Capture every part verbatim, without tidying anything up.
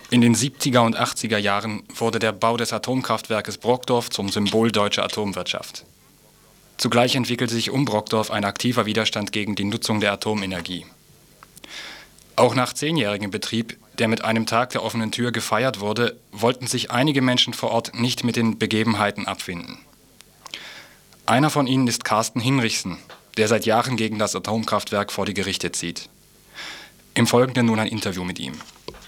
In den siebziger und achtziger Jahren wurde der Bau des Atomkraftwerkes Brokdorf zum Symbol deutscher Atomwirtschaft. Zugleich entwickelte sich um Brokdorf ein aktiver Widerstand gegen die Nutzung der Atomenergie. Auch nach zehnjährigem Betrieb, der mit einem Tag der offenen Tür gefeiert wurde, wollten sich einige Menschen vor Ort nicht mit den Begebenheiten abfinden. Einer von ihnen ist Carsten Hinrichsen, der seit Jahren gegen das Atomkraftwerk vor die Gerichte zieht. Im Folgenden nun ein Interview mit ihm.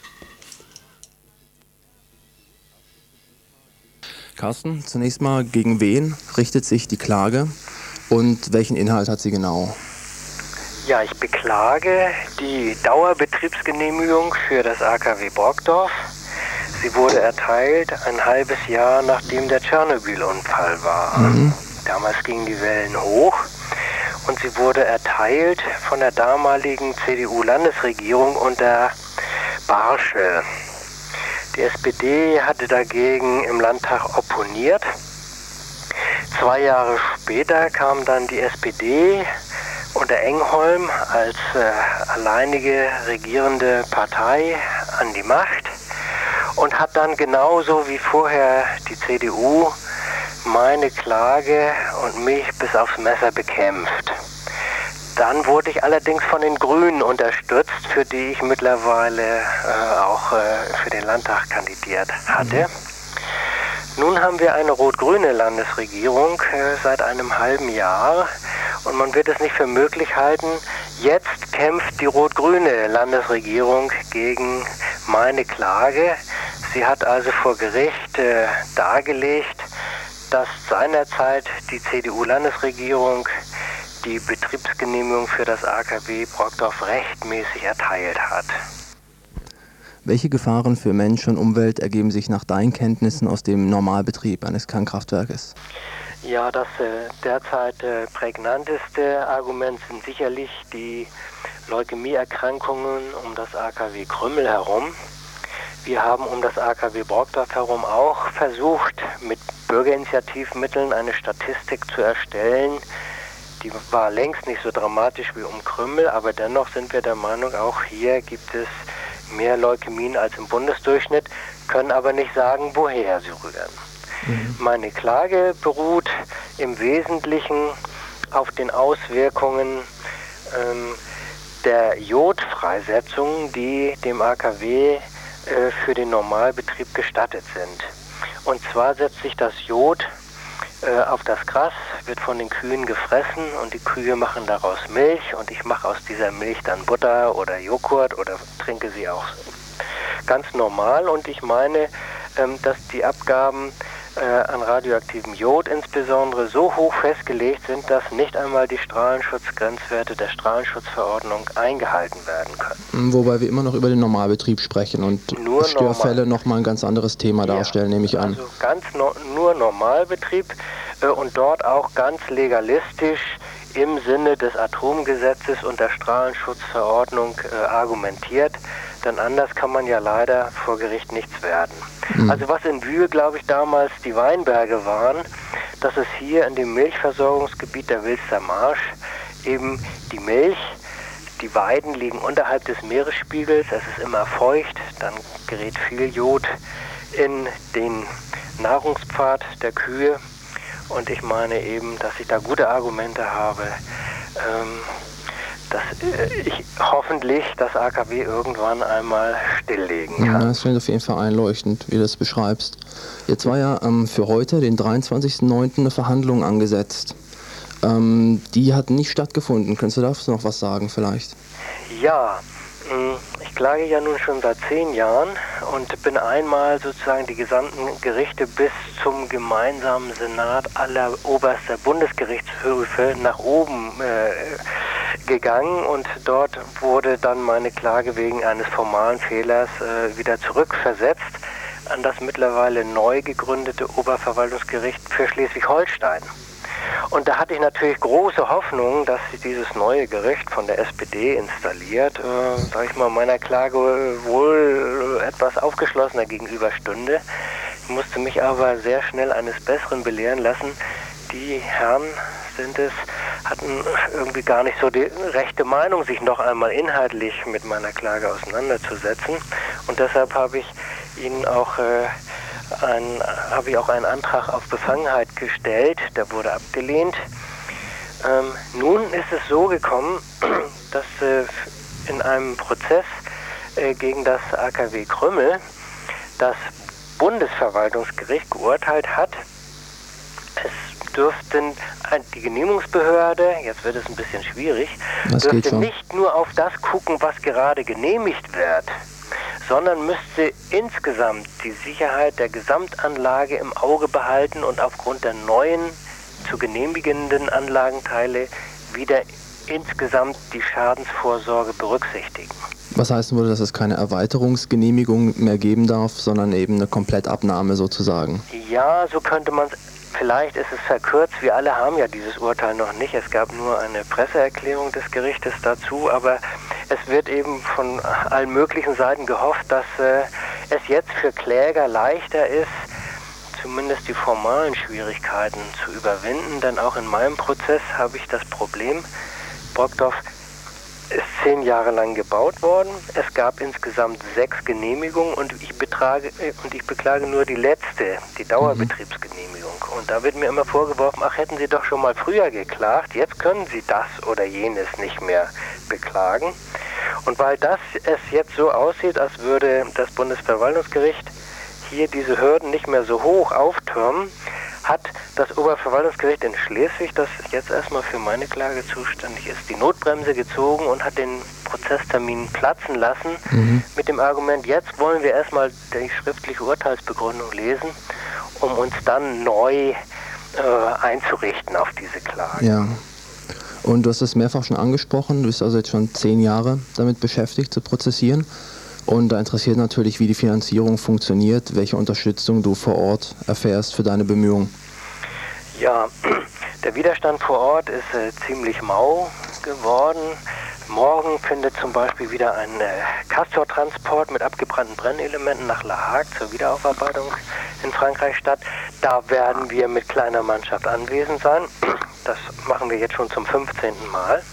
Carsten, zunächst mal, gegen wen richtet sich die Klage und welchen Inhalt hat sie genau? Ja, ich beklage die Dauerbetriebsgenehmigung für das A K W Brokdorf. Sie wurde erteilt ein halbes Jahr nachdem der Tschernobyl-Unfall war. Mhm. Damals gingen die Wellen hoch und sie wurde erteilt von der damaligen C D U-Landesregierung unter Barschel. Die S P D hatte dagegen im Landtag opponiert. Zwei Jahre später kam dann die S P D unter Engholm als äh, alleinige regierende Partei an die Macht und hat dann genauso wie vorher die C D U meine Klage und mich bis aufs Messer bekämpft. Dann wurde ich allerdings von den Grünen unterstützt, für die ich mittlerweile äh, auch äh, für den Landtag kandidiert hatte. Mhm. Nun haben wir eine rot-grüne Landesregierung äh, seit einem halben Jahr und man wird es nicht für möglich halten. Jetzt kämpft die rot-grüne Landesregierung gegen meine Klage. Sie hat also vor Gericht äh, dargelegt, dass seinerzeit die C D U-Landesregierung die Betriebsgenehmigung für das A K W Brokdorf rechtmäßig erteilt hat. Welche Gefahren für Mensch und Umwelt ergeben sich nach deinen Kenntnissen aus dem Normalbetrieb eines Kernkraftwerkes? Ja, das äh, derzeit äh, prägnanteste Argument sind sicherlich die Leukämieerkrankungen um das A K W Krümmel herum. Wir haben um das A K W Brokdorf herum auch versucht, mit Bürgerinitiativmitteln eine Statistik zu erstellen. Die war längst nicht so dramatisch wie um Krümmel, aber dennoch sind wir der Meinung, auch hier gibt es mehr Leukämien als im Bundesdurchschnitt, können aber nicht sagen, woher sie rühren. Mhm. Meine Klage beruht im Wesentlichen auf den Auswirkungen ähm, der Jodfreisetzungen, die dem A K W äh, für den Normalbetrieb gestattet sind. Und zwar setzt sich das Jod äh, auf das Gras, wird von den Kühen gefressen und die Kühe machen daraus Milch und ich mache aus dieser Milch dann Butter oder Joghurt oder trinke sie auch ganz normal. Und ich meine, ähm, dass die Abgaben äh, an radioaktivem Jod insbesondere so hoch festgelegt sind, dass nicht einmal die Strahlenschutzgrenzwerte der Strahlenschutzverordnung eingehalten werden können. Wobei wir immer noch über den Normalbetrieb sprechen und nur Störfälle nochmal ein ganz anderes Thema ja, darstellen, nehme ich an. Also ganz no, nur Normalbetrieb äh, und dort auch ganz legalistisch im Sinne des Atomgesetzes und der Strahlenschutzverordnung äh, argumentiert, denn anders kann man ja leider vor Gericht nichts werden. Mhm. Also was in Wühl, glaube ich, damals die Weinberge waren, dass es hier in dem Milchversorgungsgebiet der Wilster Marsch eben die Milch, die Weiden liegen unterhalb des Meeresspiegels, es ist immer feucht, dann gerät viel Jod in den Nahrungspfad der Kühe. Und ich meine eben, dass ich da gute Argumente habe, ähm, dass äh, ich hoffentlich das A K W irgendwann einmal stilllegen kann. Ja, das finde ich auf jeden Fall einleuchtend, wie du das beschreibst. Jetzt war ja ähm, für heute, den dreiundzwanzigsten neunten eine Verhandlung angesetzt. Ähm, die hat nicht stattgefunden. Könntest du dazu noch was sagen vielleicht? Ja, ich klage ja nun schon seit zehn Jahren und bin einmal sozusagen die gesamten Gerichte bis zum gemeinsamen Senat aller oberster Bundesgerichtshöfe nach oben äh, gegangen und dort wurde dann meine Klage wegen eines formalen Fehlers äh, wieder zurückversetzt an das mittlerweile neu gegründete Oberverwaltungsgericht für Schleswig-Holstein. Und da hatte ich natürlich große Hoffnung, dass sich dieses neue Gericht von der S P D installiert, äh, sage ich mal, meiner Klage wohl etwas aufgeschlossener gegenüberstünde. Ich musste mich aber sehr schnell eines Besseren belehren lassen. Die Herren sind es, hatten irgendwie gar nicht so die rechte Meinung, sich noch einmal inhaltlich mit meiner Klage auseinanderzusetzen. Und deshalb habe ich Ihnen auch äh, ein, habe ich auch einen Antrag auf Befangenheit gestellt, der wurde abgelehnt. Ähm, nun ist es so gekommen, dass äh, in einem Prozess äh, gegen das A K W Krümmel das Bundesverwaltungsgericht geurteilt hat, es dürften die Genehmigungsbehörde, jetzt wird es ein bisschen schwierig, das dürfte nicht nur auf das gucken, was gerade genehmigt wird, sondern müsste insgesamt die Sicherheit der Gesamtanlage im Auge behalten und aufgrund der neuen zu genehmigenden Anlagenteile wieder insgesamt die Schadensvorsorge berücksichtigen. Was heißen würde, dass es keine Erweiterungsgenehmigung mehr geben darf, sondern eben eine Komplettabnahme sozusagen? Ja, so könnte man es. Vielleicht ist es verkürzt. Wir alle haben ja dieses Urteil noch nicht. Es gab nur eine Presseerklärung des Gerichtes dazu, aber es wird eben von allen möglichen Seiten gehofft, dass äh, es jetzt für Kläger leichter ist, zumindest die formalen Schwierigkeiten zu überwinden. Denn auch in meinem Prozess habe ich das Problem, Brockdorf ist zehn Jahre lang gebaut worden. Es gab insgesamt sechs Genehmigungen und ich, betrage, und ich beklage nur die letzte, die Dauerbetriebsgenehmigung. Und da wird mir immer vorgeworfen, ach, hätten Sie doch schon mal früher geklagt, jetzt können Sie das oder jenes nicht mehr beklagen. Und weil das es jetzt so aussieht, als würde das Bundesverwaltungsgericht hier diese Hürden nicht mehr so hoch auftürmen, hat das Oberverwaltungsgericht in Schleswig, das jetzt erstmal für meine Klage zuständig ist, die Notbremse gezogen und hat den Prozesstermin platzen lassen, mhm. mit dem Argument, jetzt wollen wir erstmal die schriftliche Urteilsbegründung lesen, um uns dann neu äh, einzurichten auf diese Klage. Ja. Und du hast es mehrfach schon angesprochen, du bist also jetzt schon zehn Jahre damit beschäftigt zu prozessieren. Und da interessiert natürlich, wie die Finanzierung funktioniert, welche Unterstützung du vor Ort erfährst für deine Bemühungen. Ja, der Widerstand vor Ort ist äh, ziemlich mau geworden. Morgen findet zum Beispiel wieder ein äh, Castor-Transport mit abgebrannten Brennelementen nach La Hague zur Wiederaufarbeitung in Frankreich statt. Da werden wir mit kleiner Mannschaft anwesend sein. Das machen wir jetzt schon zum fünfzehnten Mal.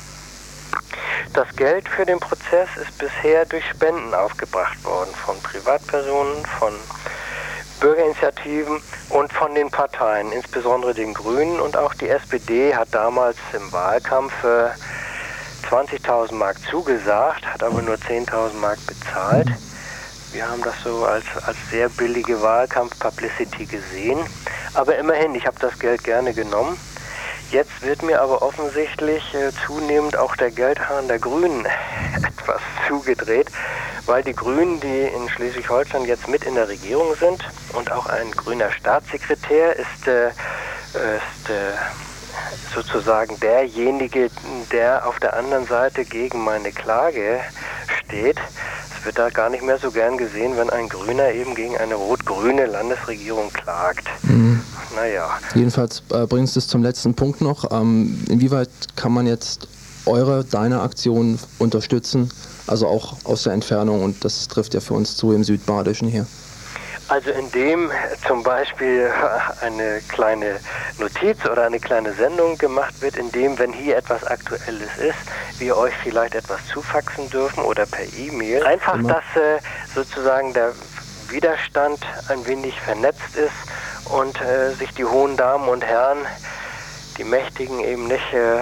Das Geld für den Prozess ist bisher durch Spenden aufgebracht worden, von Privatpersonen, von Bürgerinitiativen und von den Parteien, insbesondere den Grünen, und auch die S P D hat damals im Wahlkampf äh, zwanzigtausend Mark zugesagt, hat aber nur zehntausend Mark bezahlt. Wir haben das so als, als sehr billige Wahlkampf-Publicity gesehen, aber immerhin, ich habe das Geld gerne genommen. Jetzt wird mir aber offensichtlich äh, zunehmend auch der Geldhahn der Grünen etwas zugedreht, weil die Grünen, die in Schleswig-Holstein jetzt mit in der Regierung sind und auch ein grüner Staatssekretär ist, äh, ist äh, sozusagen derjenige, der auf der anderen Seite gegen meine Klage steht. Es wird da gar nicht mehr so gern gesehen, wenn ein Grüner eben gegen eine rot-grüne Landesregierung klagt. Mhm. Naja. Jedenfalls äh, bringst du es zum letzten Punkt noch. Ähm, inwieweit kann man jetzt eure, deine Aktion unterstützen? Also auch aus der Entfernung, und das trifft ja für uns zu im Südbadischen hier. Also indem zum Beispiel eine kleine Notiz oder eine kleine Sendung gemacht wird, indem, wenn hier etwas Aktuelles ist, wir euch vielleicht etwas zufaxen dürfen oder per E-Mail. Einfach, Immer. dass äh, sozusagen der Widerstand ein wenig vernetzt ist und äh, sich die hohen Damen und Herren, die Mächtigen, eben nicht äh,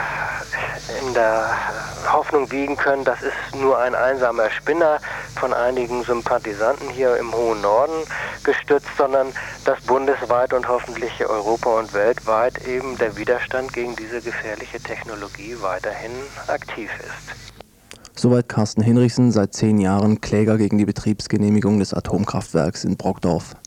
in der Hoffnung wiegen können, das ist nur ein einsamer Spinner von einigen Sympathisanten hier im hohen Norden gestützt, sondern dass bundesweit und hoffentlich Europa und weltweit eben der Widerstand gegen diese gefährliche Technologie weiterhin aktiv ist. Soweit Carsten Hinrichsen, seit zehn Jahren Kläger gegen die Betriebsgenehmigung des Atomkraftwerks in Brockdorf.